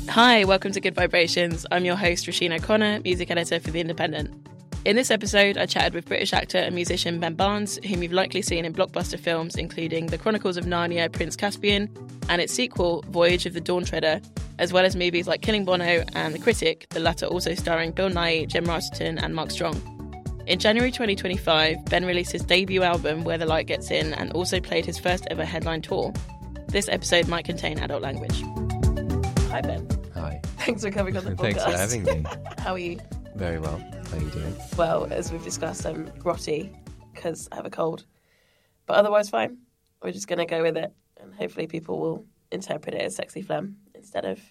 Hi, welcome to Good Vibrations. I'm your host, Roisin O'Connor, music editor for The Independent. In this episode, I chatted with British actor and musician Ben Barnes, whom you've likely seen in blockbuster films including The Chronicles of Narnia, Prince Caspian, and its sequel, Voyage of the Dawn Treader, as well as movies like Killing Bono and The Critic, the latter also starring Bill Nighy, Gemma Arterton and Mark Strong. In January 2025, Ben released his debut album, Where the Light Gets In, and also played his first ever headline tour. This episode might contain adult language. Hi, Ben. Hi. Thanks for coming on the podcast. Thanks for having me. How are you? Very well. How are you doing? Well, as we've discussed, I'm grotty because I have a cold. But otherwise fine. We're just going to go with it. And hopefully people will interpret it as sexy phlegm instead of,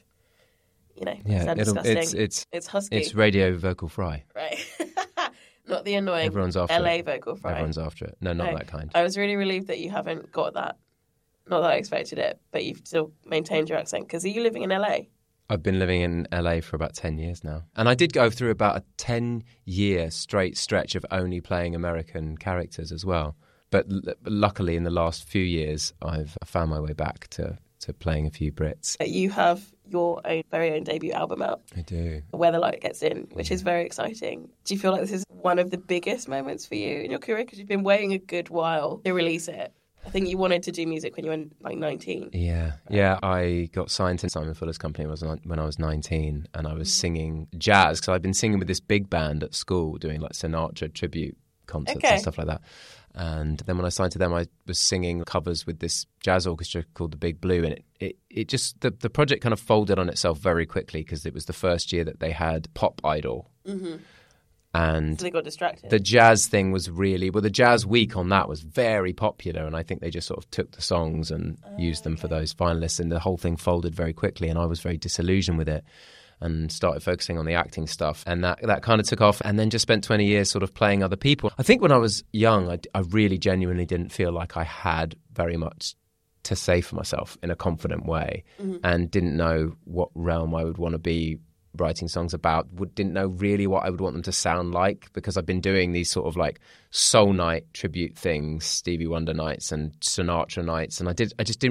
disgusting. It's husky. It's radio vocal fry. Right. Not the annoying Everyone's after LA it. vocal fry. Everyone's after it. No, not that kind. I was really relieved that you haven't got that. Not that I expected it, but you've still maintained your accent. Because are you living in LA? I've been living in LA for about 10 years now. And I did go through about a 10-year straight stretch of only playing American characters as well. But luckily, in the last few years, I've found my way back to playing a few Brits. You have your very own debut album out. I do. Where the Light Gets In, which is very exciting. Do you feel like this is one of the biggest moments for you in your career? Because you've been waiting a good while to release it. I think you wanted to do music when you were like 19. Yeah. Yeah, I got signed to Simon Fuller's company when I was 19, and I was singing jazz, because I'd been singing with this big band at school doing like Sinatra tribute concerts and stuff like that. And then when I signed to them, I was singing covers with this jazz orchestra called the Big Blue, and it just, the project kind of folded on itself very quickly, because it was the first year that they had Pop Idol. Mm-hmm. And so they got distracted. The jazz thing was the jazz week on that was very popular, and I think they just sort of took the songs and used them for those finalists, and the whole thing folded very quickly, and I was very disillusioned with it and started focusing on the acting stuff, and that kind of took off, and then just spent 20 years sort of playing other people. I think when I was young, I really genuinely didn't feel like I had very much to say for myself in a confident way, and didn't know what realm I would want to be writing songs about, didn't know really what I would want them to sound like, because I've been doing these sort of like soul night tribute things, Stevie Wonder nights and Sinatra nights, and I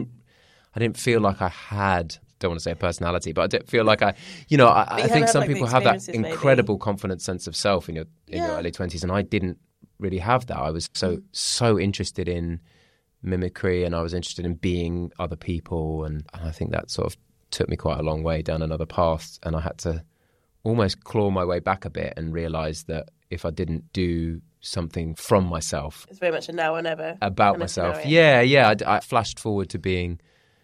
didn't feel like I had, don't want to say a personality, but I didn't feel like I think some people have that incredible confident sense of self in your early 20s, and I didn't really have that. I was so interested in mimicry, and I was interested in being other people, and I think that sort of took me quite a long way down another path, and I had to almost claw my way back a bit and realise that if I didn't do something from myself, it's very much a now or never about myself. Yeah. I flashed forward to being,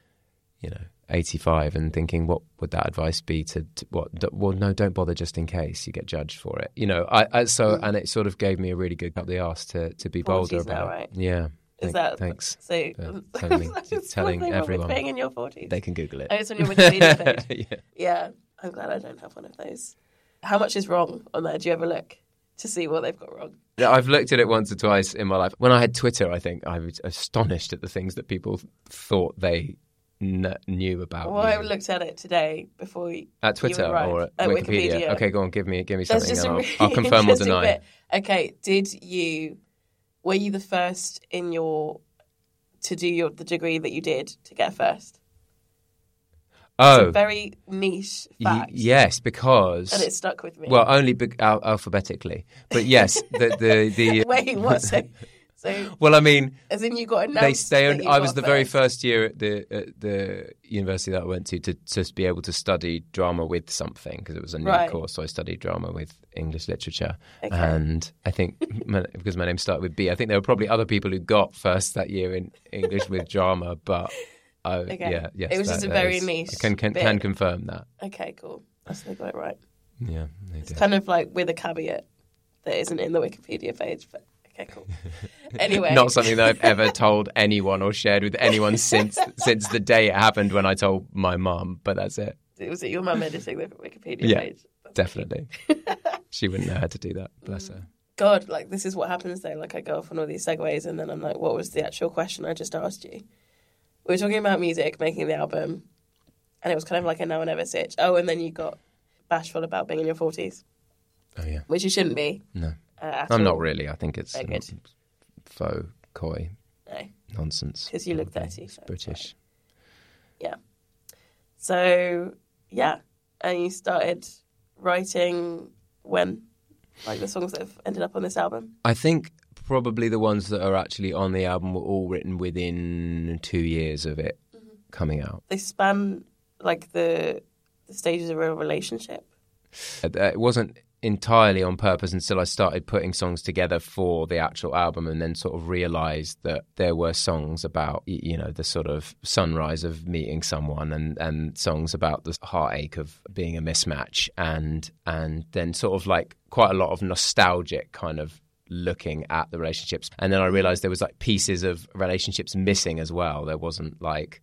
85 and thinking, what would that advice be to what? Well, no, don't bother, just in case you get judged for it. And it sort of gave me a really good up the arse to be bolder about. Now, right? Yeah. Thanks. So telling everyone being in your 40s. They can Google it. Oh, it's on your Wikipedia page. Yeah. Yeah, I'm glad I don't have one of those. How much is wrong on there? Do you ever look to see what they've got wrong? I've looked at it once or twice in my life. When I had Twitter, I think I was astonished at the things that people thought they knew about me. I looked at it today before at Twitter you arrived. or at Wikipedia. Okay, go on, give me something, and I'll confirm or deny. Bit. Okay, were you the first to do the degree that you did to get first? Oh, it's a very niche fact. Yes, because and it stuck with me. Well, only alphabetically, but yes, the wait, what? So, well, I mean, as in you got announced. I was the very first year at the university that I went to just be able to study drama with something, because it was a new course. So I studied drama with English literature, and I think because my name started with B, I think there were probably other people who got first that year in English with drama, but yes, it was just a very niche. I can confirm that. Okay, cool. That's they got it right. Yeah, they it's did. kind of like with a caveat that isn't in the Wikipedia page, but. Okay, cool. Anyway. Not something that I've ever told anyone or shared with anyone since the day it happened when I told my mum, but that's it. Was it your mum editing the Wikipedia page? That's definitely. She wouldn't know how to do that, bless her. God, like this is what happens though. Like I go off on all these segues and then I'm like, what was the actual question I just asked you? We were talking about music, making the album, and it was kind of like a now or never sitch. Oh, and then you got bashful about being in your 40s. Oh, yeah. Which you shouldn't be. No. I'm not really. I think it's faux, coy nonsense. Because you look 30. It's British. Right. Yeah. So, yeah. And you started writing when? Like the songs that have ended up on this album? I think probably the ones that are actually on the album were all written within 2 years of it coming out. They span like the stages of a relationship? It wasn't entirely on purpose until I started putting songs together for the actual album, and then sort of realised that there were songs about, you know, the sort of sunrise of meeting someone, and songs about the heartache of being a mismatch, and then sort of like quite a lot of nostalgic kind of looking at the relationships. And then I realised there was like pieces of relationships missing as well. There wasn't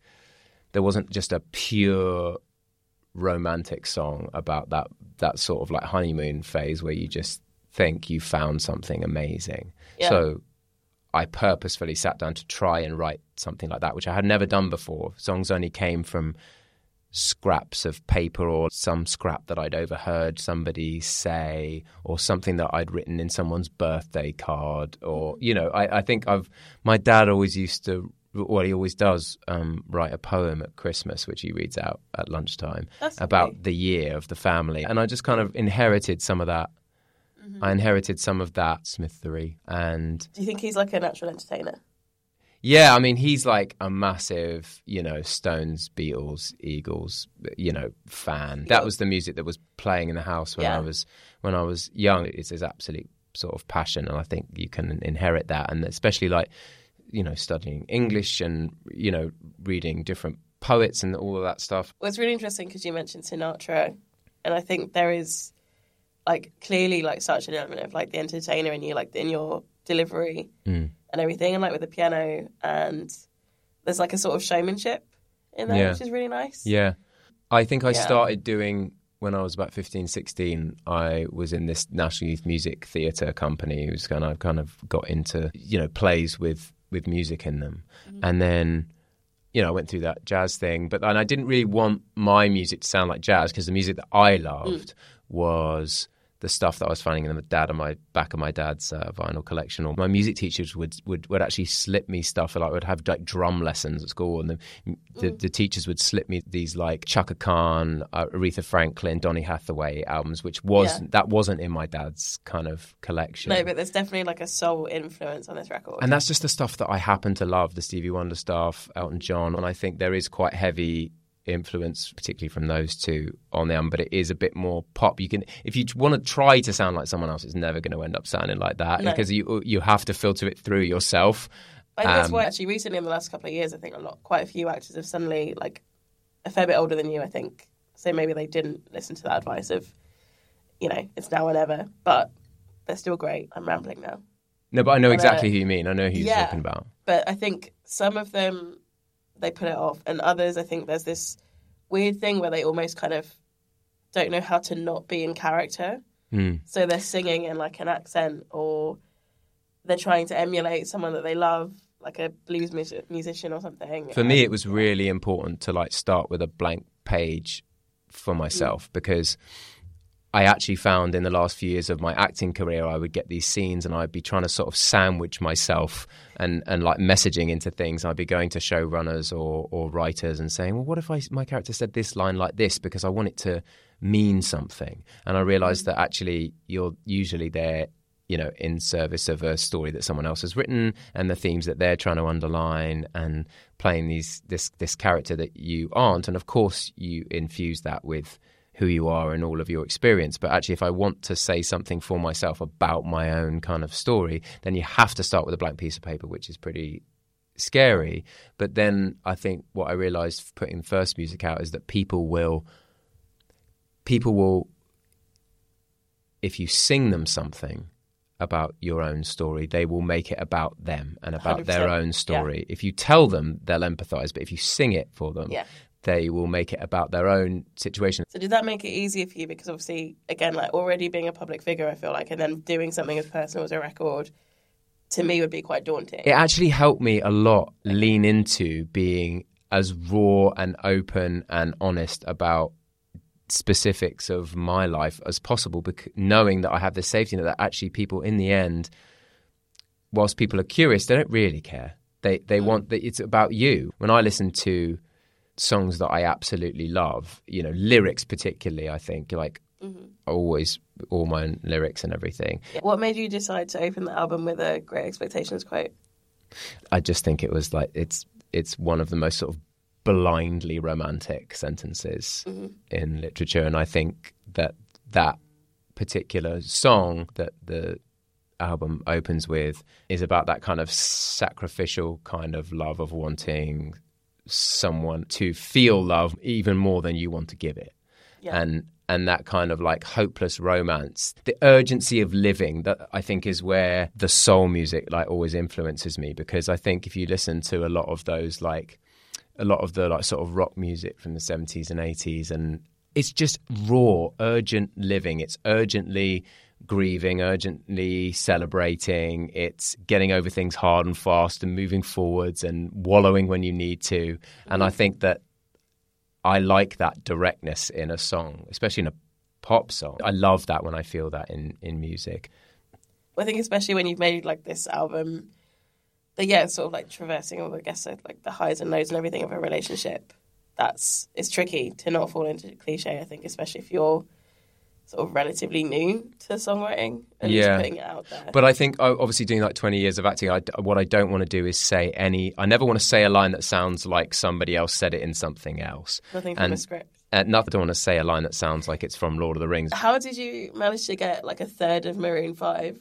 just a pure romantic song about that sort of like honeymoon phase where you just think you found something amazing. Yeah. So I purposefully sat down to try and write something like that, which I had never done before. Songs only came from scraps of paper or some scrap that I'd overheard somebody say, or something that I'd written in someone's birthday card, or, you know, I think my dad always used to, well, he always does write a poem at Christmas, which he reads out at lunchtime about the year of the family. And I just kind of inherited some of that. Mm-hmm. I inherited some of that smithery. And do you think he's like a natural entertainer? Yeah, I mean, he's like a massive, you know, Stones, Beatles, Eagles, you know, fan. That was the music that was playing in the house when I was young. It's his absolute sort of passion, and I think you can inherit that, and especially like, you know, studying English and, you know, reading different poets and all of that stuff. Well, it's really interesting because you mentioned Sinatra, and I think there is like clearly like such an element of like the entertainer in you, like in your delivery and everything, and like with the piano, and there's like a sort of showmanship in there, which is really nice. Yeah. I think I started doing, when I was about 15, 16, I was in this National Youth Music Theatre company who's kind of got into, you know, plays with music in them. Mm-hmm. And then, you know, I went through that jazz thing, and I didn't really want my music to sound like jazz, because the music that I loved was the stuff that I was finding in the back of my dad's vinyl collection. Or my music teachers would actually slip me stuff. Like, I would have like drum lessons at school, and the teachers would slip me these like Chaka Khan, Aretha Franklin, Donny Hathaway albums, which that wasn't in my dad's kind of collection. No, but there's definitely like a soul influence on this record. And that's just the stuff that I happen to love, the Stevie Wonder stuff, Elton John, and I think there is quite heavy influence, particularly from those two on the album, but it is a bit more pop. You can, if you want to try to sound like someone else, it's never going to end up sounding like that, because you have to filter it through yourself. I think that's why actually recently in the last couple of years, I think quite a few actors have suddenly, like a fair bit older than you, I think, so maybe they didn't listen to that advice of, you know, it's now or never, but they're still great. I'm rambling now. No, but I know exactly who you mean. I know who you're talking about. But I think some of them, they put it off, and others, I think there's this weird thing where they almost kind of don't know how to not be in character. So they're singing in like an accent, or they're trying to emulate someone that they love, like a blues musician or something. For me, it was really important to like start with a blank page for myself, because I actually found in the last few years of my acting career, I would get these scenes and I'd be trying to sort of sandwich myself and like messaging into things. I'd be going to showrunners or writers and saying, well, what if my character said this line like this, because I want it to mean something. And I realised that actually you're usually there, you know, in service of a story that someone else has written and the themes that they're trying to underline, and playing this character that you aren't. And of course you infuse that with who you are and all of your experience. But actually, if I want to say something for myself about my own kind of story, then you have to start with a blank piece of paper, which is pretty scary. But then I think what I realised putting the first music out is that people will, if you sing them something about your own story, they will make it about them and about 100%. Their own story. Yeah. If you tell them, they'll empathise. But if you sing it for them, they will make it about their own situation. So did that make it easier for you? Because obviously, again, like already being a public figure, I feel like, and then doing something as personal as a record, to me would be quite daunting. It actually helped me a lot lean into being as raw and open and honest about specifics of my life as possible, because knowing that I have this safety net, that actually people in the end, whilst people are curious, they don't really care. They want that it's about you. When I listen to songs that I absolutely love, you know, lyrics particularly, I think, like always all my own lyrics and everything. What made you decide to open the album with a Great Expectations quote? I just think it was like, it's one of the most sort of blindly romantic sentences in literature. And I think that particular song that the album opens with is about that kind of sacrificial kind of love of wanting someone to feel love even more than you want to give it. Yeah. And that kind of like hopeless romance, the urgency of living, that I think is where the soul music like always influences me, because I think if you listen to a lot of the like sort of rock music from the 70s and 80s, and it's just raw, urgent living. It's urgently grieving, urgently celebrating. It's getting over things hard and fast and moving forwards and wallowing when you need to. And I think that I like that directness in a song, especially in a pop song. I love that when I feel that in music. I think especially when you've made like this album, that sort of like traversing all, I guess, like the highs and lows and everything of a relationship, it's tricky to not fall into cliche, I think, especially if you're sort of relatively new to songwriting and just putting it out there. But I think obviously doing like 20 years of acting, what I don't want to do is I never want to say a line that sounds like somebody else said it in something else. Nothing from a script. I don't want to say a line that sounds like it's from Lord of the Rings. How did you manage to get like a third of Maroon 5?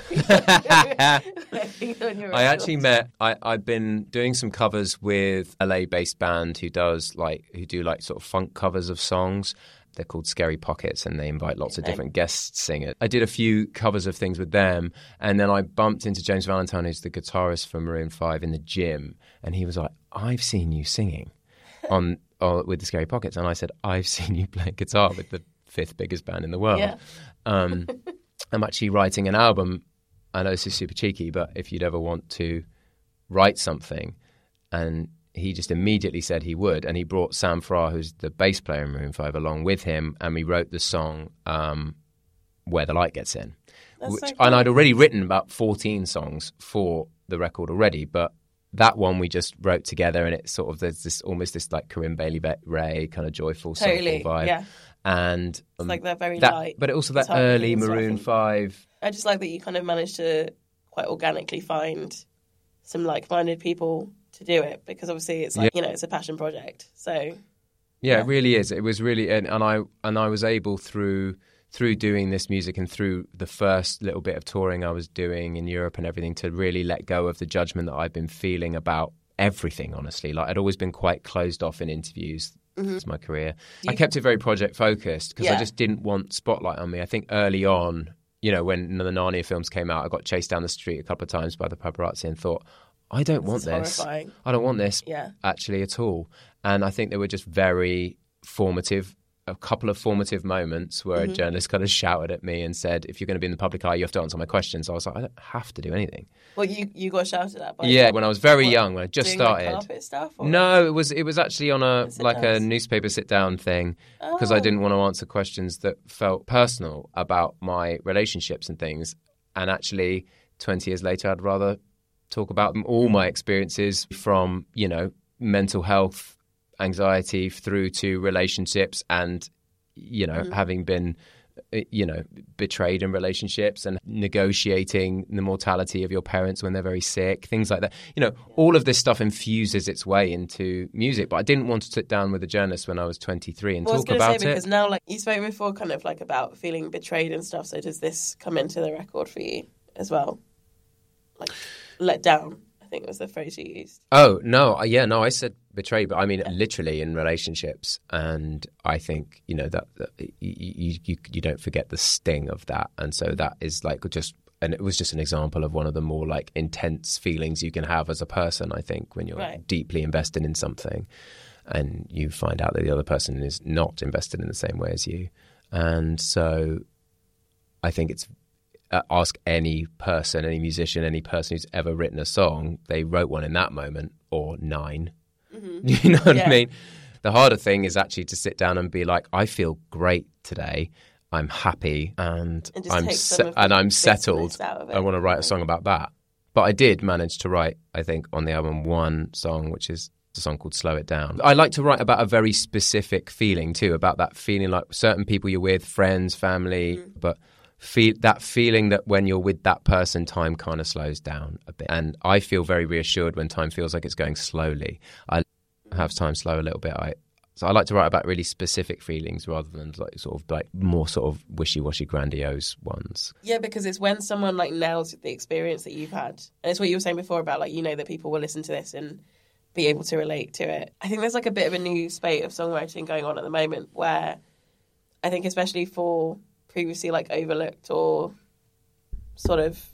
I actually I've been doing some covers with a LA-based band who do sort of funk covers of songs. They're called Scary Pockets, and they invite lots of different guest singers. I did a few covers of things with them, and then I bumped into James Valentine, who's the guitarist for Maroon 5, in the gym, and he was like, "I've seen you singing with the Scary Pockets," and I said, "I've seen you play guitar with the 5th biggest band in the world." Yeah. I'm actually writing an album. I know this is super cheeky, but if you'd ever want to write something, and he just immediately said he would, and he brought Sam Farrar, who's the bass player in Maroon 5, along with him, and we wrote the song Where the Light Gets In. So cool. And I'd already written about 14 songs for the record already, but that one we just wrote together, and it's sort of there's almost this like Corinne Bailey-Rae kind of joyful, soulful vibe. Yeah. And it's like that very light, but also that early Maroon 5. I just like that you kind of managed to quite organically find some like-minded people to do it, because obviously it's like it's a passion project. So yeah, it really is. It was really, and I was able through doing this music and through the first little bit of touring I was doing in Europe and everything, to really let go of the judgment that I've been feeling about everything. Honestly, like I'd always been quite closed off in interviews. It's my career. I kept it very project focused because I just didn't want spotlight on me. I think early on, when the Narnia films came out, I got chased down the street a couple of times by the paparazzi and thought, I don't want this. Horrifying. I don't want this actually at all. And I think they were just very formative, a couple of formative moments where a journalist kind of shouted at me and said, if you're going to be in the public eye, you have to answer my questions. I was like, I don't have to do anything. Well, you got shouted at by when I was very young, when I just started. Like carpet stuff? Or? No, it was actually on a newspaper sit-down thing, because I didn't want to answer questions that felt personal about my relationships and things. And actually, 20 years later, I'd rather talk about all my experiences from, mental health, anxiety, through to relationships, and, having been, betrayed in relationships, and negotiating the mortality of your parents when they're very sick, things like that. All of this stuff infuses its way into music. But I didn't want to sit down with a journalist when I was 23 and talk about it. Because now, like you spoke before, kind of like about feeling betrayed and stuff. So does this come into the record for you as well? Like let down, I think was the phrase you used. Oh, no. I said betrayed, but I mean literally in relationships. And I think, that you don't forget the sting of that. And so that is like and it was just an example of one of the more like intense feelings you can have as a person, I think, when you're deeply invested in something and you find out that the other person is not invested in the same way as you. And so I think it's, ask any person, any musician, any person who's ever written a song, they wrote one in that moment, or 9. You know what I mean? The harder thing is actually to sit down and be like, I feel great today. I'm happy and I'm settled. I want to write a song about that. But I did manage to write, I think, on the album one song, which is It's a song called Slow It Down. I like to write about a very specific feeling too, about that feeling like certain people you're with, friends, family, but that feeling that when you're with that person, time kind of slows down a bit. And I feel very reassured when time feels like it's going slowly. I have time slow a little bit. So I like to write about really specific feelings rather than like more sort of wishy-washy, grandiose ones. Yeah, because it's when someone like nails the experience that you've had. And it's what you were saying before about like, that people will listen to this and be able to relate to it. I think there's like a bit of a new spate of songwriting going on at the moment where I think especially for previously like overlooked or sort of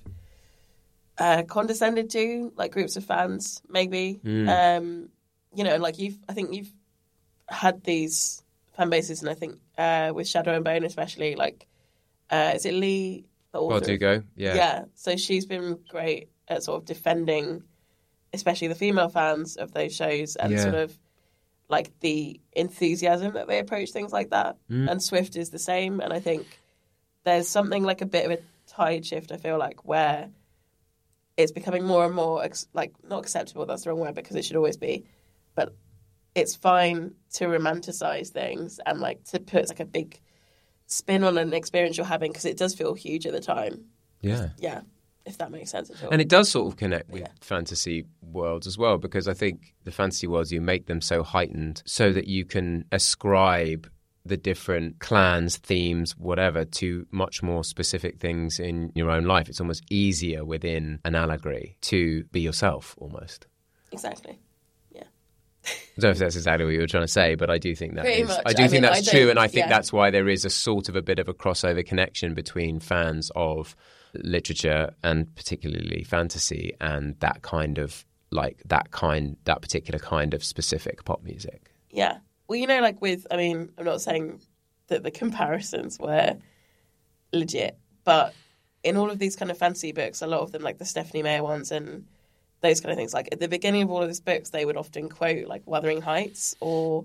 condescended to like groups of fans maybe and like I think you've had these fan bases, and I think with Shadow and Bone especially, like is it Lee the author? Bardugo, yeah, so she's been great at sort of defending especially the female fans of those shows and sort of like the enthusiasm that they approach things like that. And Swift is the same, and I think there's something like a bit of a tide shift, I feel like, where it's becoming more and more, like, not acceptable, that's the wrong word, because it should always be, but it's fine to romanticize things and, like, to put, like, a big spin on an experience you're having, because it does feel huge at the time. Yeah. Yeah, if that makes sense at all. And it does sort of connect with fantasy worlds as well, because I think the fantasy worlds, you make them so heightened so that you can ascribe the different clans, themes, whatever, to much more specific things in your own life. It's almost easier within an allegory to be yourself, almost. Exactly. Yeah. I don't know if that's exactly what you were trying to say, but I do think that Pretty is. much. I think that's true, and I think yeah. that's why there is a sort of a bit of a crossover connection between fans of literature and particularly fantasy and that kind of that particular kind of specific pop music. Yeah. Well, like I'm not saying that the comparisons were legit, but in all of these kind of fantasy books, a lot of them, like the Stephanie Meyer ones and those kind of things, like at the beginning of all of these books, they would often quote like Wuthering Heights or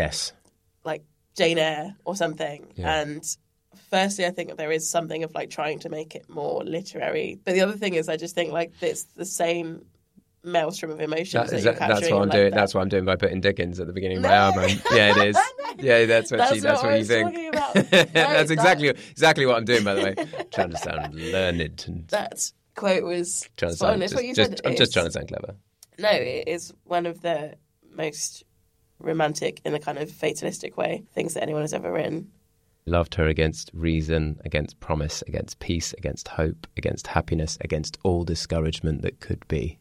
like Jane Eyre or something. Yeah. And firstly, I think there is something of like trying to make it more literary. But the other thing is I just think like it's the same maelstrom of emotions that you're capturing. That's what I'm doing. That's what I'm doing by putting Dickens at the beginning of my album. Yeah, it is. Yeah, that's what you think. That's exactly what I'm doing, by the way. Trying to sound learned. And that quote was I'm just trying to sound clever. No, it is one of the most romantic, in a kind of fatalistic way, things that anyone has ever written. Loved her against reason, against promise, against peace, against hope, against happiness, against all discouragement that could be.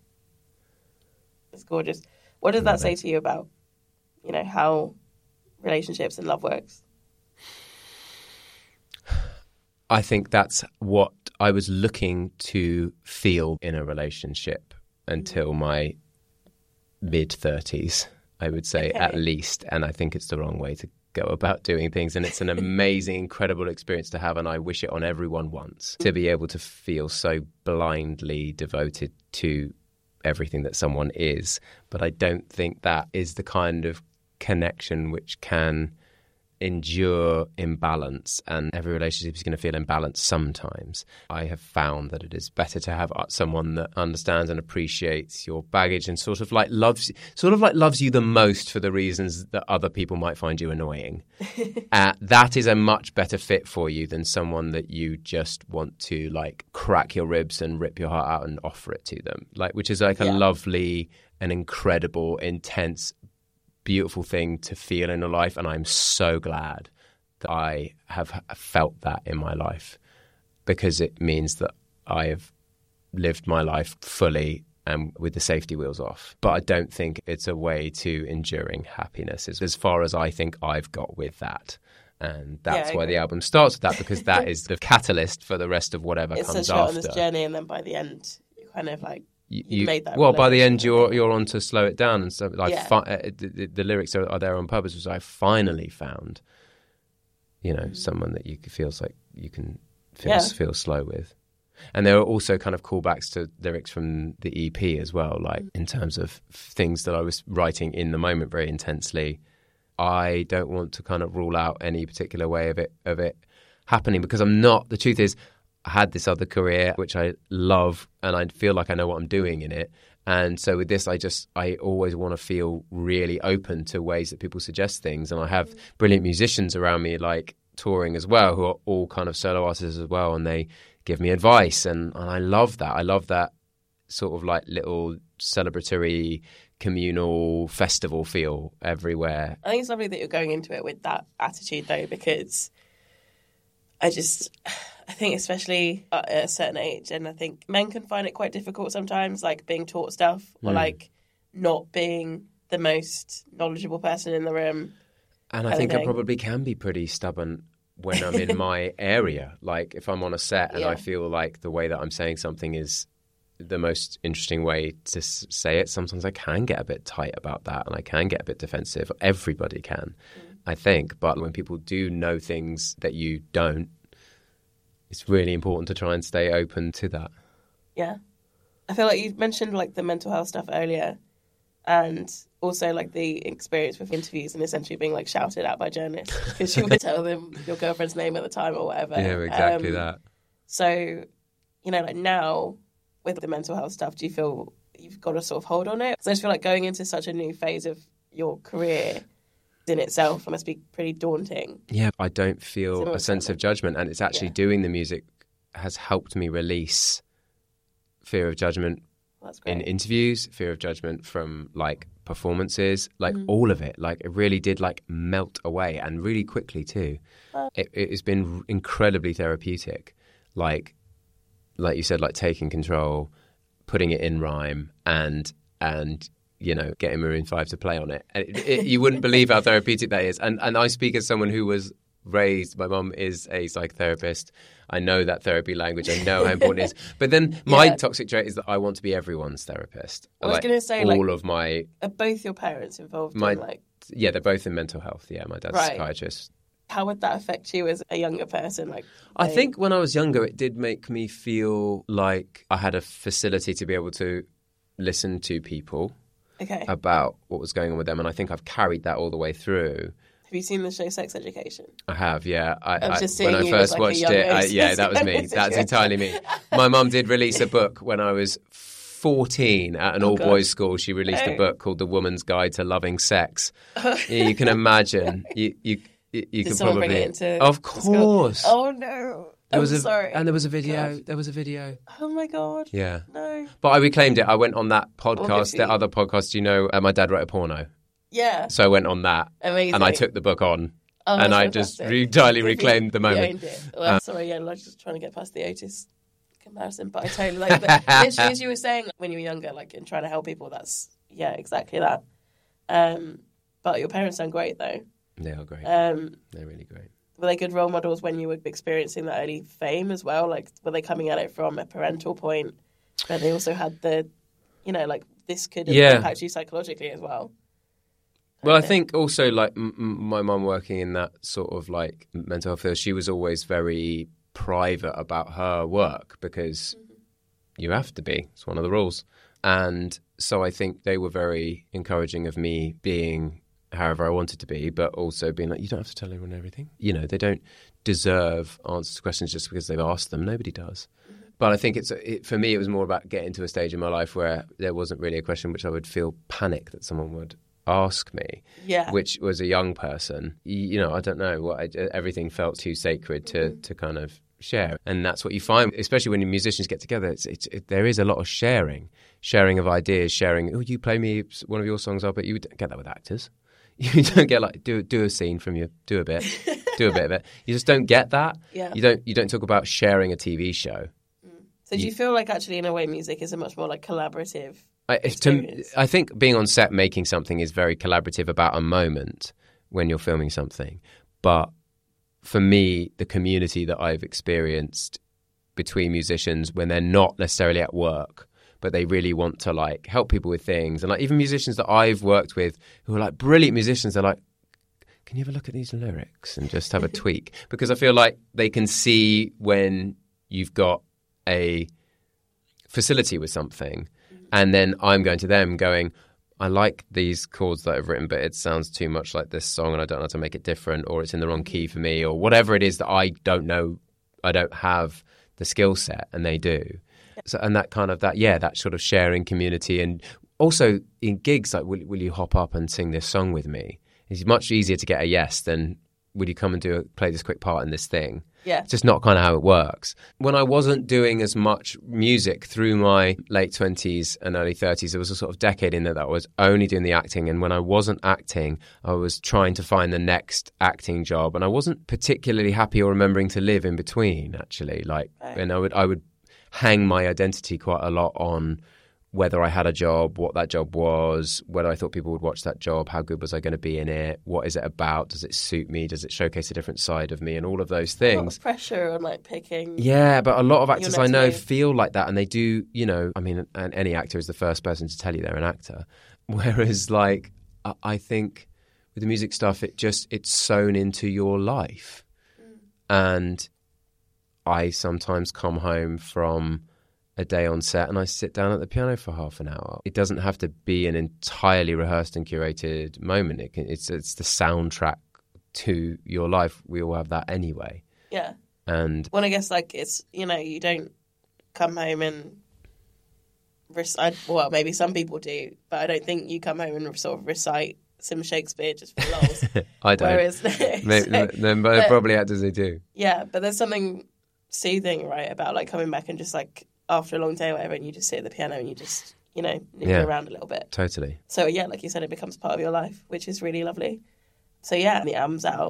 It's gorgeous. What does that say to you about, how relationships and love works? I think that's what I was looking to feel in a relationship until my mid-30s, I would say, at least. And I think it's the wrong way to go about doing things. And it's an amazing, incredible experience to have. And I wish it on everyone once, to be able to feel so blindly devoted to everything that someone is. But I don't think that is the kind of connection which can endure imbalance, and every relationship is going to feel imbalanced sometimes. I have found that it is better to have someone that understands and appreciates your baggage and sort of like loves you the most for the reasons that other people might find you annoying. That is a much better fit for you than someone that you just want to like crack your ribs and rip your heart out and offer it to them, which is like a lovely and incredible, intense, beautiful thing to feel in a life. And I'm so glad that I have felt that in my life, because it means that I have lived my life fully and with the safety wheels off. But I don't think it's a way to enduring happiness, as far as I think I've got with that. And that's why the album starts with that, because that is the catalyst for the rest of whatever comes after. It's on this journey, and then by the end you kind of like You made that. Well, by the end, you're on to Slow It Down, and so the lyrics are there on purpose, which I finally found. Someone that feels like you can feel slow with, and there are also kind of callbacks to lyrics from the EP as well, like in terms of things that I was writing in the moment very intensely. I don't want to kind of rule out any particular way of it happening, because I'm not. The truth is, I had this other career, which I love, and I feel like I know what I'm doing in it. And so with this, I always want to feel really open to ways that people suggest things. And I have brilliant musicians around me, like touring as well, who are all kind of solo artists as well. And they give me advice. And I love that. I love that sort of like little celebratory communal festival feel everywhere. I think it's lovely that you're going into it with that attitude, though, because I think especially at a certain age, and I think men can find it quite difficult sometimes, like being taught stuff or like not being the most knowledgeable person in the room. And I think I probably can be pretty stubborn when I'm in my area. Like if I'm on a set and I feel like the way that I'm saying something is the most interesting way to say it, sometimes I can get a bit tight about that and I can get a bit defensive. Everybody can, I think. But when people do know things that you don't, it's really important to try and stay open to that. Yeah. I feel like you mentioned like the mental health stuff earlier and also like the experience with interviews and essentially being like shouted at by journalists because you would tell them your girlfriend's name at the time or whatever. Yeah, exactly that. So, you know, like now with the mental health stuff, do you feel you've got to sort of hold on it? Because I just feel like going into such a new phase of your career in itself must be pretty daunting. Yeah, I don't feel a sense of judgment, and it's actually doing the music has helped me release fear of judgment in interviews, fear of judgment from like performances, like all of it. Like it really did like melt away and really quickly too. It has been incredibly therapeutic. Like you said, like taking control, putting it in rhyme and you know, getting Maroon 5 to play on it. You wouldn't believe how therapeutic that is. And I speak as someone who was raised, my mum is a psychotherapist. I know that therapy language. I know how important it is. But then my toxic trait is that I want to be everyone's therapist. I was going to say, all of my... Are both your parents involved in like... Yeah, they're both in mental health. Yeah, my dad's a psychiatrist. How would that affect you as a younger person? Like, I think when I was younger, it did make me feel like I had a facility to be able to listen to people about what was going on with them. And I think I've carried that all the way through. Have you seen the show Sex Education? I have, yeah. I'm just seeing when I first watched it, yeah, that was me. That's entirely me. My mum did release a book when I was 14 at an all-boys school. She released a book called The Woman's Guide to Loving Sex. You can imagine. You could probably bring it into of course. Oh no. Sorry. And there was a video. God. There was a video. Oh my God. Yeah. No. But I reclaimed it. I went on that podcast, that other podcast, you know, my dad wrote a porno. Yeah. So I went on that. Amazing. And I took the book on. And I just entirely reclaimed the moment. Owned it. Well, sorry, I was just trying to get past the Otis comparison, but I totally like that. Literally, as you were saying, when you were younger, like, and trying to help people, that's, exactly that. But your parents sound great, though. They are great. They're really great. Were they good role models when you were experiencing that early fame as well? Like, were they coming at it from a parental point where they also had the, you know, like, this could impact you psychologically as well? Well, I think also, like, my mum working in that sort of, like, mental health field, she was always very private about her work because you have to be. It's one of the rules. And so I think they were very encouraging of me being however I wanted to be, but also being like, you don't have to tell everyone everything. You know, they don't deserve answers to questions just because they've asked them. Nobody does. But I think for me, it was more about getting to a stage in my life where there wasn't really a question which I would feel panic that someone would ask me, which was a young person. You know, I don't know, everything felt too sacred to kind of share. And that's what you find, especially when musicians get together, there is a lot of sharing of ideas, sharing, oh, you play me one of your songs, but you don't get that with actors. You don't get like, do a scene from you, do a bit of it. You just don't get that. Yeah. You don't talk about sharing a TV show. So do you feel like actually in a way music is a much more like collaborative experience? I think being on set making something is very collaborative about a moment when you're filming something. But for me, the community that I've experienced between musicians when they're not necessarily at work, but they really want to like help people with things. And like even musicians that I've worked with who are like brilliant musicians, they're like, can you have a look at these lyrics and just have a tweak? Because I feel like they can see when you've got a facility with something and then I'm going to them going, I like these chords that I've written, but it sounds too much like this song and I don't know how to make it different, or it's in the wrong key for me, or whatever it is that I don't know. I don't have the skill set and they do. So, and that kind of that sort of sharing community, and also in gigs like, will you hop up and sing this song with me? It's much easier to get a yes than will you come and play this quick part in this thing? Yeah. It's just not kind of how it works. When I wasn't doing as much music through my late 20s and early 30s, there was a sort of decade in there that I was only doing the acting. And when I wasn't acting, I was trying to find the next acting job. And I wasn't particularly happy or remembering to live in between, actually. And I would hang my identity quite a lot on whether I had a job, what that job was, whether I thought people would watch that job, how good was I going to be in it, what is it about, does it suit me, does it showcase a different side of me, and all of those things. A lot of pressure on picking. Yeah, but a lot of actors I know feel like that, and they do, and any actor is the first person to tell you they're an actor. Whereas I think with the music stuff, it's sewn into your life. And I sometimes come home from a day on set and I sit down at the piano for half an hour. It doesn't have to be an entirely rehearsed and curated moment. It's the soundtrack to your life. We all have that anyway. Yeah. And I guess it's, you don't come home and recite, well, maybe some people do, but I don't think you come home and sort of recite some Shakespeare just for lols. I don't. Whereas then probably actors they do. Yeah, but there's something soothing, right, about coming back and just after a long day or whatever, and you just sit at the piano and you just, nibble around a little bit. Totally. So, yeah, like you said, it becomes part of your life, which is really lovely. So, yeah, the album's out.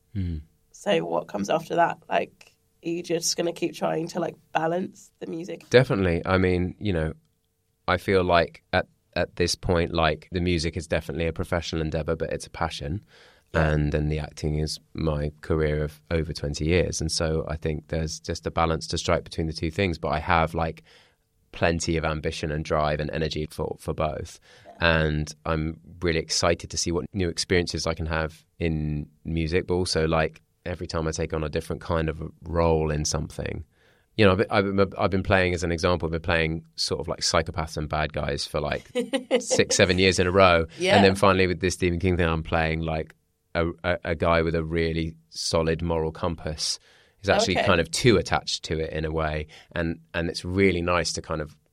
So what comes after that? Are you just going to keep trying to, balance the music? Definitely. I mean, I feel like at this point, the music is definitely a professional endeavour, but it's a passion. And then the acting is my career of over 20 years. And so I think there's just a balance to strike between the two things. But I have plenty of ambition and drive and energy for both. Yeah. And I'm really excited to see what new experiences I can have in music, but also every time I take on a different kind of role in something. I've been playing, as an example, I've been playing sort of psychopaths and bad guys for 6-7 years in a row. Yeah. And then finally with this Stephen King thing, I'm playing a guy with a really solid moral compass. Is actually kind of too attached to it in a way, and it's really nice to kind of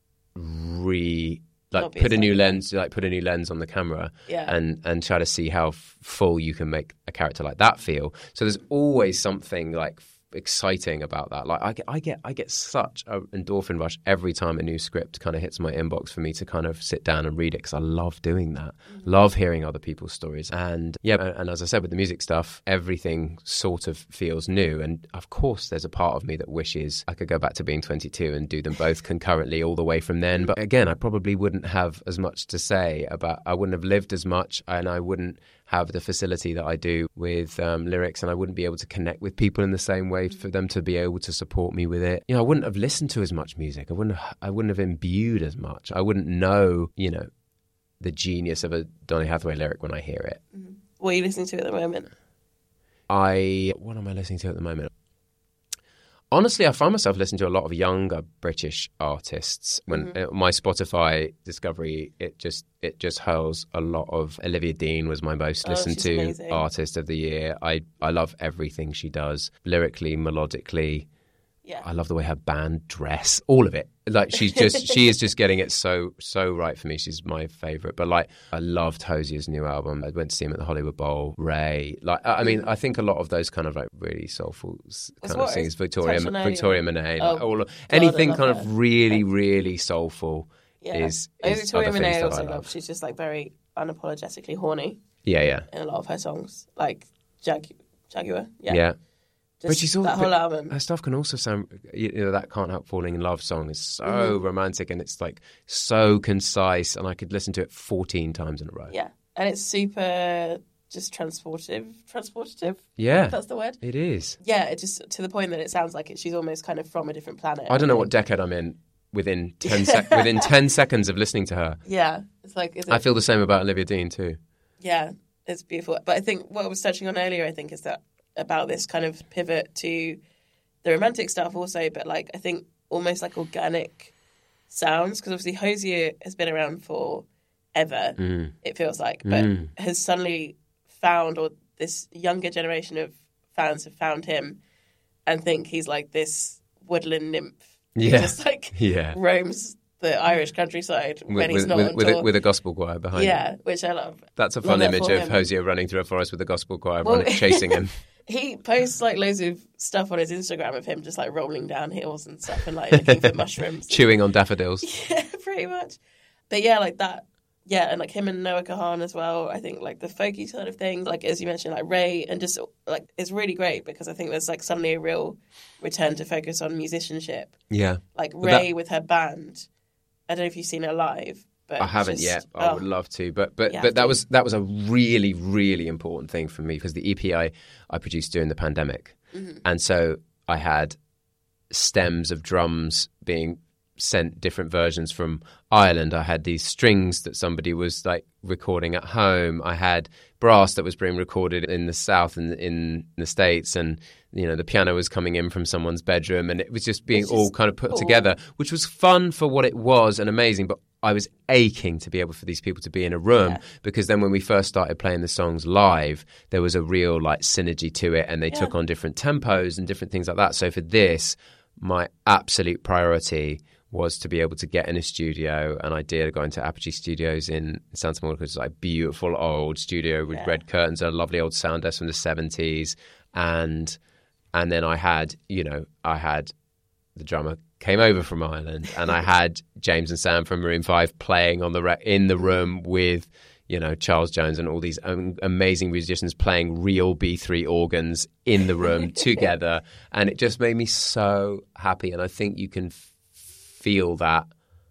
put a new lens on the camera, and try to see how full you can make a character like that feel. So there's always something exciting about that. I get such an endorphin rush every time a new script kind of hits my inbox for me to kind of sit down and read it, because I love doing that. Love hearing other people's stories. And and as I said with the music stuff, everything sort of feels new. And of course there's a part of me that wishes I could go back to being 22 and do them both concurrently all the way from then. But again, I probably wouldn't have as much to say about, I wouldn't have lived as much, and I wouldn't have the facility that I do with lyrics, and I wouldn't be able to connect with people in the same way for them to be able to support me with it. I wouldn't have listened to as much music. I wouldn't have imbued as much. I wouldn't know, the genius of a Donny Hathaway lyric when I hear it. Mm-hmm. What are you listening to at the moment? What am I listening to at the moment? Honestly, I find myself listening to a lot of younger British artists. When my Spotify discovery, it just hurls a lot of Olivia Dean was my most listened to amazing. Artist of the year. I love everything she does, lyrically, melodically. Yeah. I love the way her band dress, all of it. She is just getting it so right for me. She's my favourite. But I loved Hozier's new album. I went to see him at the Hollywood Bowl. Ray, I think a lot of those kind of really soulful kind of singers. Victoria Monet, anything kind of really, really soulful. Yeah. is Victoria Monet also love. She's just very unapologetically horny. Yeah. In a lot of her songs, Jaguar. Yeah. But she's all, that whole album. Her stuff can also sound, that Can't Help Falling in Love song is so romantic, and it's so concise, and I could listen to it 14 times in a row. Yeah, and it's super just transportative. Yeah. If that's the word. It is. Yeah, it's just to the point that it sounds like she's almost kind of from a different planet. I don't know what decade I'm in within 10 seconds of listening to her. Yeah. I feel the same about Olivia Dean too. Yeah, it's beautiful. But I think what I was touching on earlier, is that about this kind of pivot to the romantic stuff also, but I think almost organic sounds, because obviously Hozier has been around for ever, it feels like, but has suddenly found, or this younger generation of fans have found him and think he's this woodland nymph He just yeah. roams the Irish countryside when he's not on tour. With a gospel choir behind him. Yeah, which I love. That's a fun image of Hosier running through a forest with a gospel choir chasing him. He posts like loads of stuff on his Instagram of him just like rolling down hills and stuff and like looking for mushrooms. Chewing on daffodils. Yeah, pretty much. But yeah, like that. Yeah, and like him and Noah Kahan as well. I think like the folky side of things, like as you mentioned, like Ray, and just like it's really great because I think there's like suddenly a real return to focus on musicianship. Yeah. Like Ray with her band. I don't know if you've seen her live. But I haven't yet. I would love to, but that was a really, really important thing for me because the EP I produced during the pandemic, and so I had stems of drums being sent different versions from Ireland. I had these strings that somebody was like recording at home. I had brass that was being recorded in the South and in the States, and the piano was coming in from someone's bedroom, and it was just being all kind of put together, which was fun for what it was and amazing. But I was aching to be able for these people to be in a room because then when we first started playing the songs live, there was a real like synergy to it, and they took on different tempos and different things like that. So for this, my absolute priority was to be able to get in a studio, and I did go into Apogee Studios in Santa Monica, which is like a beautiful old studio with red curtains, a lovely old sound desk from the 70s, and then I had the drummer came over from Ireland, and I had James and Sam from Maroon 5 playing on in the room with Charles Jones and all these amazing musicians playing real B3 organs in the room together, and it just made me so happy. And I think you can feel that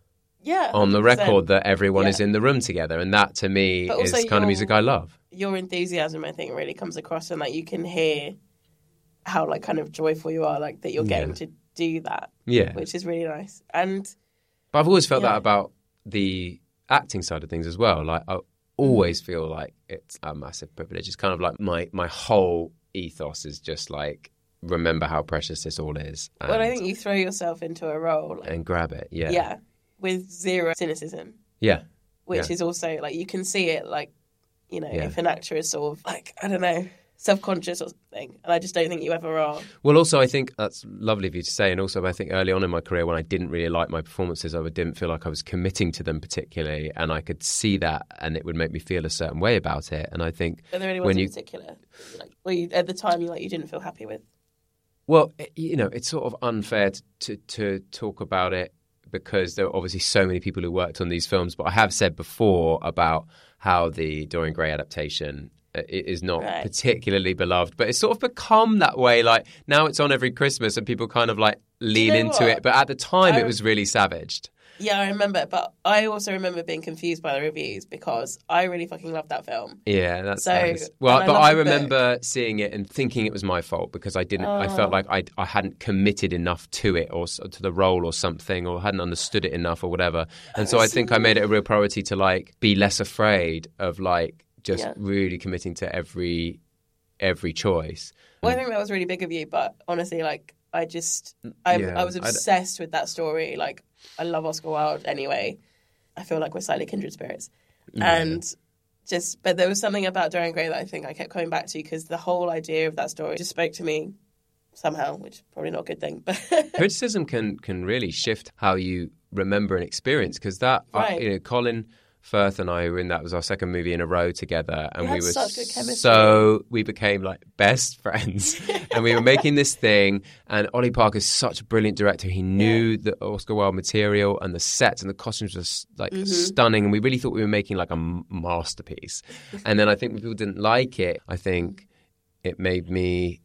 on the record that everyone is in the room together, and that to me is kind of music I love. Your enthusiasm, I think, really comes across, and like you can hear how like kind of joyful you are, like that you're getting to do that, which is really nice. But I've always felt that about the acting side of things as well. Like I always feel like it's a massive privilege. It's kind of like my whole ethos is just like, remember how precious this all is. Well, I think you throw yourself into a role and grab it, with zero cynicism, which is also like you can see it, like if an actor is sort of like, I don't know, self-conscious or something, and I just don't think you ever are. Well, also I think that's lovely of you to say, and also I think early on in my career when I didn't really like my performances, I didn't feel like I was committing to them particularly, and I could see that, and it would make me feel a certain way about it. And I think are there any ones in particular, like, at the time you didn't feel happy with? Well, it's sort of unfair to talk about it because there are obviously so many people who worked on these films. But I have said before about how the Dorian Gray adaptation is not particularly beloved, but it's sort of become that way. Like now it's on every Christmas and people kind of like lean into it. But at the time it was really savaged. Yeah, I remember, but I also remember being confused by the reviews because I really fucking loved that film. Yeah, that's well. But I remember seeing it and thinking it was my fault because I didn't. I felt like I hadn't committed enough to it or to the role or something, or hadn't understood it enough or whatever. And so I think I made it a real priority to like be less afraid of like just really committing to every choice. Well, I think that was really big of you, but honestly, like I was obsessed with that story. Like I love Oscar Wilde anyway. I feel like we're slightly kindred spirits. And but there was something about Dorian Gray that I think I kept coming back to because the whole idea of that story just spoke to me somehow, which is probably not a good thing. But criticism can really shift how you remember an experience because that, Colin Firth and I were in that was our second movie in a row together, and we were such good chemistry. So we became like best friends, and we were making this thing. And Ollie Parker's such a brilliant director; he knew the Oscar Wilde material, and the sets and the costumes were like stunning. And we really thought we were making like a masterpiece. And then I think when people didn't like it, I think it made me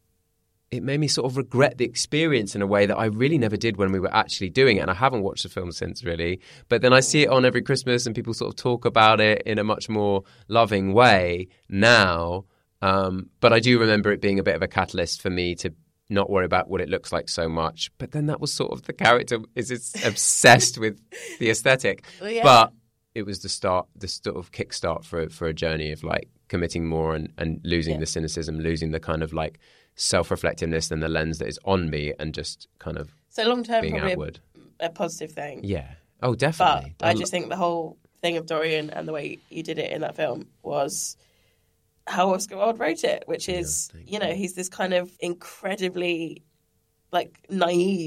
sort of regret the experience in a way that I really never did when we were actually doing it. And I haven't watched the film since, really. But then I see it on every Christmas and people sort of talk about it in a much more loving way now. But I do remember it being a bit of a catalyst for me to not worry about what it looks like so much. But then that was sort of the character is obsessed with the aesthetic. Well, yeah. But it was the sort of kickstart for a journey of like committing more and losing the cynicism, losing the kind of like self-reflectiveness and the lens that is on me and just kind of so long-term being probably outward. A positive thing. Yeah. Oh, definitely. But I just think the whole thing of Dorian and the way you did it in that film was how Oscar Wilde wrote it, which is, he's this kind of incredibly like naive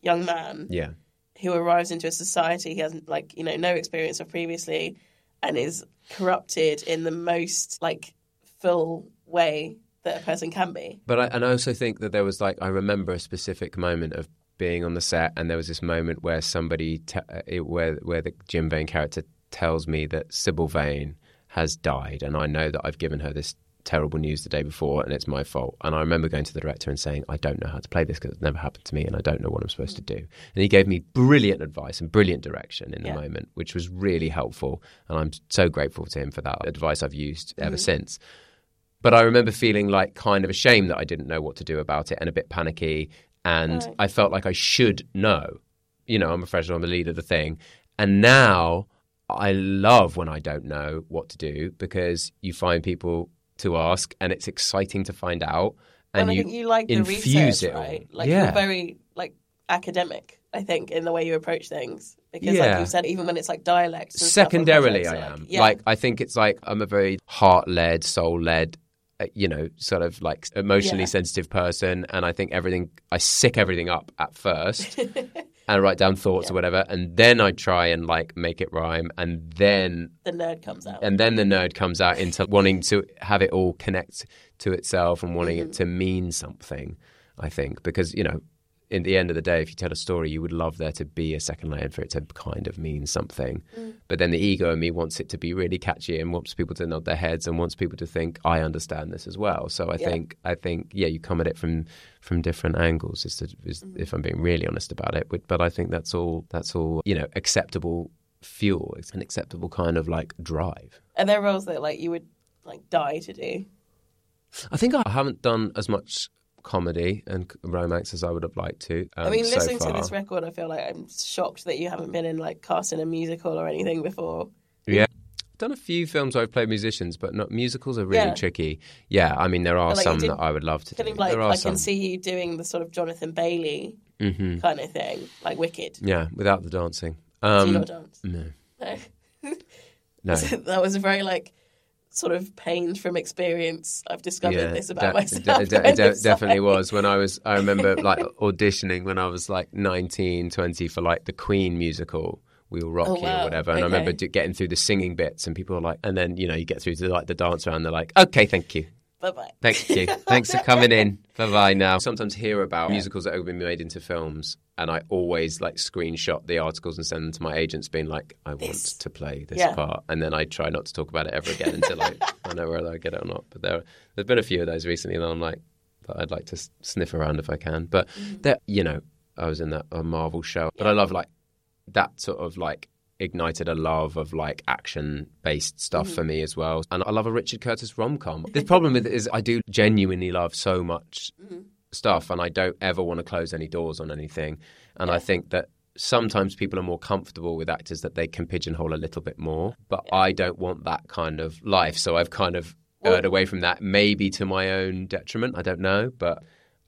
young man who arrives into a society he hasn't, like, you know, no experience of previously, and is corrupted in the most, like, full way that a person can be. But I also think that there was, like, I remember a specific moment of being on the set, and there was this moment where somebody, where the Jim Vane character tells me that Sybil Vane has died, and I know that I've given her this terrible news the day before and it's my fault. And I remember going to the director and saying, I don't know how to play this because it's never happened to me and I don't know what I'm supposed to do. And he gave me brilliant advice and brilliant direction in the moment, which was really helpful. And I'm so grateful to him for that advice I've used ever since. But I remember feeling like kind of ashamed that I didn't know what to do about it and a bit panicky. And I felt like I should know. You know, I'm a professional, I'm the lead of the thing. And now I love when I don't know what to do because you find people to ask and it's exciting to find out. And I think you like the research, right? Like you're very like academic, I think, in the way you approach things. Because like you said, even when it's like dialects. And secondarily, stuff, I am. Like I think it's like I'm a very heart-led, soul-led, you know, sort of like emotionally sensitive person. And I think I sick everything up at first and write down thoughts or whatever. And then I try and like make it rhyme. And then the nerd comes out. And then the nerd comes out into wanting to have it all connect to itself and wanting it to mean something, I think. Because, you know, in the end of the day, if you tell a story, you would love there to be a second layer for it to kind of mean something. But then the ego in me wants it to be really catchy and wants people to nod their heads and wants people to think, I understand this as well. So I think, you come at it from different angles, if I'm being really honest about it. But I think that's all, you know, acceptable fuel. It's an acceptable kind of like drive. Are there roles that like you would like die to do? I think I haven't done as much comedy and romance as I would have liked to. I mean, listening to this record, I feel like I'm shocked that you haven't been in like cast in a musical or anything before. Yeah. I've done a few films where I've played musicians, but not musicals are really tricky. Yeah, I mean, there are some that I would love to do. Like, I can see you doing the sort of Jonathan Bailey kind of thing, like Wicked. Yeah, without the dancing. Do you not dance? No. No. That was a very like sort of pain from experience. I've discovered this about myself. It definitely was. I remember like auditioning when I was like 19, 20 for like the Queen musical, We Will Rock You or whatever. And I remember getting through the singing bits and people were like, and then, you know, you get through to like the dance round, they're like, okay, thank you. Bye-bye. Thank you. Thanks for coming in. Bye-bye now. I sometimes hear about musicals that have been made into films and I always like screenshot the articles and send them to my agents being like, I want to play this part. And then I try not to talk about it ever again until I know whether I get it or not. But there's been a few of those recently and I'm like, I'd like to sniff around if I can. But, you know, I was in a Marvel show. But I love like that sort of like ignited a love of like action-based stuff for me as well. And I love a Richard Curtis rom-com. The problem with it is I do genuinely love so much stuff and I don't ever want to close any doors on anything. And I think that sometimes people are more comfortable with actors that they can pigeonhole a little bit more. But I don't want that kind of life. So I've kind of erred away from that, maybe to my own detriment. I don't know. But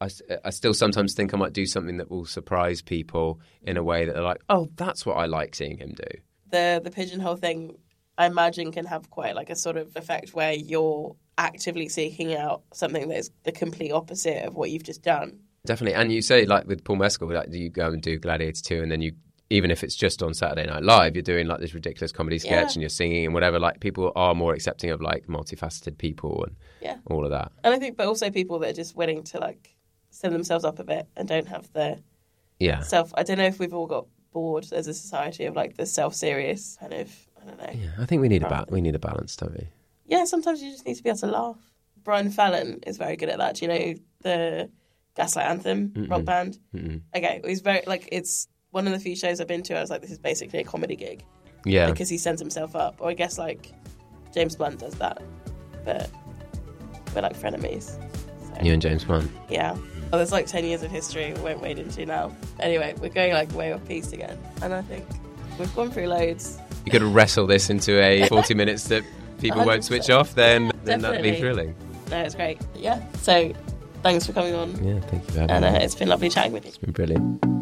I still sometimes think I might do something that will surprise people in a way that they're like, oh, that's what I like seeing him do. The pigeonhole thing, I imagine, can have quite like a sort of effect where you're actively seeking out something that is the complete opposite of what you've just done. Definitely. And you say, like with Paul Mescal, like you go and do Gladiator 2 and then you, even if it's just on Saturday Night Live, you're doing like this ridiculous comedy sketch and you're singing and whatever. Like people are more accepting of like multifaceted people and all of that. And I think, but also people that are just willing to like send themselves up a bit and don't have the self. I don't know if we've all got bored as a society of like the self-serious kind of, I don't know. Yeah, I think we need a balance, don't we? Yeah, sometimes you just need to be able to laugh. Brian Fallon is very good at that. Do you know the Gaslight Anthem rock band? Okay, he's very like, it's one of the few shows I've been to. I was like, this is basically a comedy gig. Yeah, because he sends himself up. Or I guess like James Blunt does that, but we're like frenemies. So. You and James Blunt. Yeah. Oh, there's like 10 years of history we won't wade into now. Anyway, we're going like way off piece again. And I think we've gone through loads. You could wrestle this into a 40 minutes that people 100%. Won't switch off, then that'd be thrilling. No, it's great. Yeah. So thanks for coming on. Yeah, thank you for having me. And it's been lovely chatting with you. It's been brilliant.